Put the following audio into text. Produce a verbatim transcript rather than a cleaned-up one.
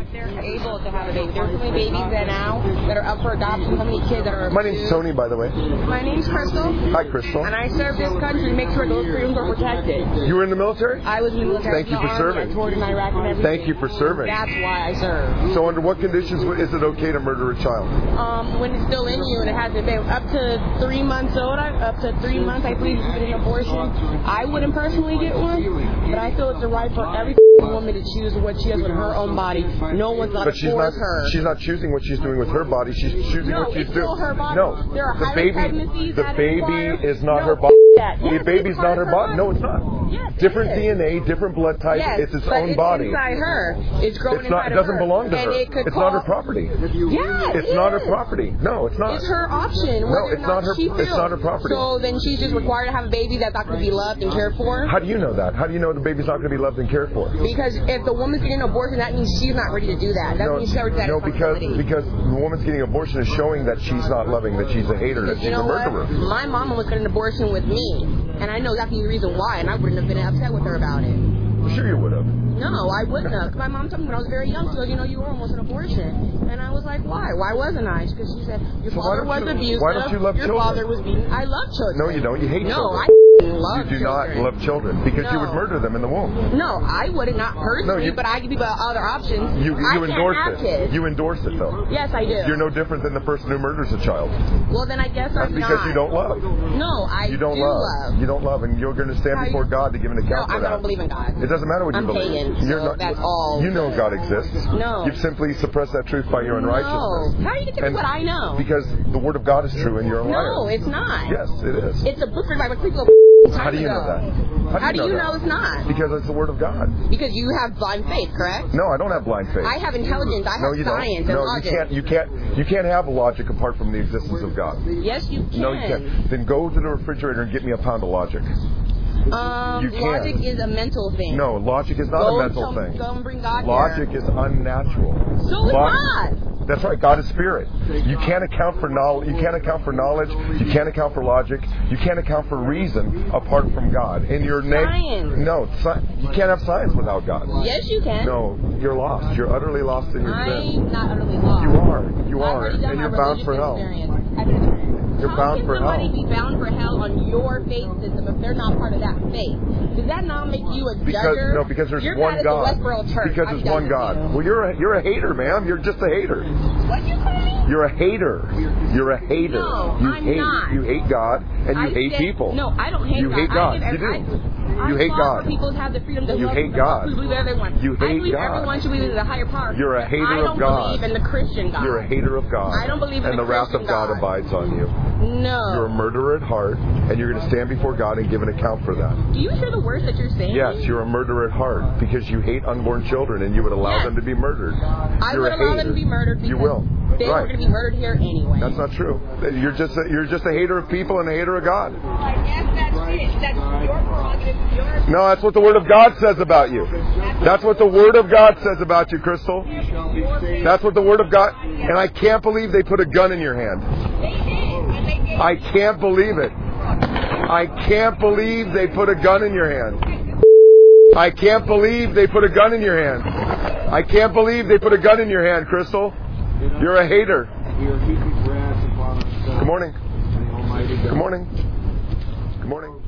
they're able to have a baby. There's so many babies that now that are up for adoption. How many kids that are My name's Tony, by the way. My name's Crystal. Hi, Crystal. And I serve this country to make sure those freedoms are protected. You were in the military? I was in the military. Thank you for serving. I toured in Iraq and everything. Thank you for serving. That's why I serve. So under what conditions is it okay to murder a child? Um, when it's still in you and it hasn't been up to three months old, up to three months, I believe you can get an abortion. I wouldn't personally get one, but I feel it's a right for every woman to choose what she does with her own body. No one's going to force her. She's not choosing what she's doing with her body. She's choosing no, what she's it's doing. Still her body. No, there are the baby. pregnancies The that baby require, is not no, her body. Yes, the baby's not her body. No, it's not. Yes, different it D N A, different blood type. Yes, it's its but own it's body. Inside her. It's growing it's not, inside It doesn't of her. belong to and her. It could it's call, not her property. Yeah, it's it not is. her property. No, it's not. It's her option. No, it's not, not her. She it's not her property. So then she's just required to have a baby that's not going to be loved and cared for. How do you know that? How do you know the baby's not going to be loved and cared for? Because if the woman's getting an abortion, that means she's not ready to do that. That no, means she's already that No, because because the woman's getting an abortion is showing that she's not loving, that she's a hater, that she's you know a murderer. What? My mama was getting an abortion with me, and I know exactly the reason why, and I wouldn't have been upset with her about it. Well, sure you would have. No, I wouldn't have. My mom told me when I was very young, she goes, you know, you were almost an abortion. And I was like, why? Why wasn't I? Because she said, your so father was you, abusive. Why don't you love your children? Your father was being... I love children. No, you don't. You hate no, children. No, I love You do children. not love children because no. you would murder them in the womb. No, I wouldn't, not personally, no, you, but I give people other options. You, you I endorse can't have it. Kids. You endorse it, though. Yes, I do. You're no different than the person who murders a child. Well, then I guess That's I'm because not. you don't love. No, I you don't do love. love. You don't love, and you're going to stand How before you, God to give an account no, for that. I don't believe in God. It doesn't matter what you I'm believe. pagan, You're so not, that's all. You know God exists. No. You've simply suppressed that truth by your unrighteousness. No. How do you get to what I know? Because the Word of God is true and you're a liar. No, it's not. Yes, it is. It's a book written by people. How do you know that? How do How you, do know, you that? know it's not? Because it's the Word of God. Because you have blind faith, correct? No, I don't have blind faith. I have intelligence. I have no, you science don't. and no, logic. you can't. You can't. You can't have logic apart from the existence of God. Yes, you can. No, you can't. Then go to the refrigerator and get me a pound of logic. Um, you can. Logic is a mental thing. No, logic is not go a mental to, thing. Go and bring God Logic here. is unnatural. So it's Log- not. That's right. God is spirit. You can't account for knowledge. You can't account for knowledge. You can't account for logic. You can't account for reason apart from God. And your science. Na- no, sci- you can't have science without God. Yes, you can. No, you're lost. You're utterly lost in your sin. I'm not utterly lost. You are. You are, and you're bound for hell. You're How bound for hell. How can somebody be bound for hell on your faith system if they're not part of that faith? Does that not make you a because, judger? No, because there's you're one God. The Westboro Church. Because I'm there's one God. You. Well, you're a, you're a hater, ma'am. You're just a hater. What do you call me? You're a hater. You're a hater. No, you I'm hate, not. You hate God and you I hate said, people. No, I don't hate you God. hate God. I You do. I, you I hate God. People have the freedom to you love hate God. To believe everyone. You hate I believe God. everyone should believe in the higher power. You're a hater I of God. I don't believe in the Christian God. You're a hater of God. I don't believe in and the, the wrath Christian of God, God abides on you. No. You're a murderer at heart, and you're going to stand before God and give an account for that. Do you hear the words that you're saying? Yes, you're a murderer at heart because you hate unborn children and you would allow yes. them to be murdered. I you're would a allow hater. them to be murdered because you will. they right. were going to be murdered here anyway. That's not true. You're just a, you're just a hater of people and a hater of God. I guess that's it. That's your prerogative. Your no, that's what the Word of God says about you. That's what the Word of God says about you, Crystal. That's what the Word of God... And I can't believe they put a gun in your hand. I can't believe it. I can't believe they put a gun in your hand. I can't believe they put a gun in your hand. I can't believe they put a gun in your hand, Crystal. You're a hater. Good morning. Good morning. Good morning.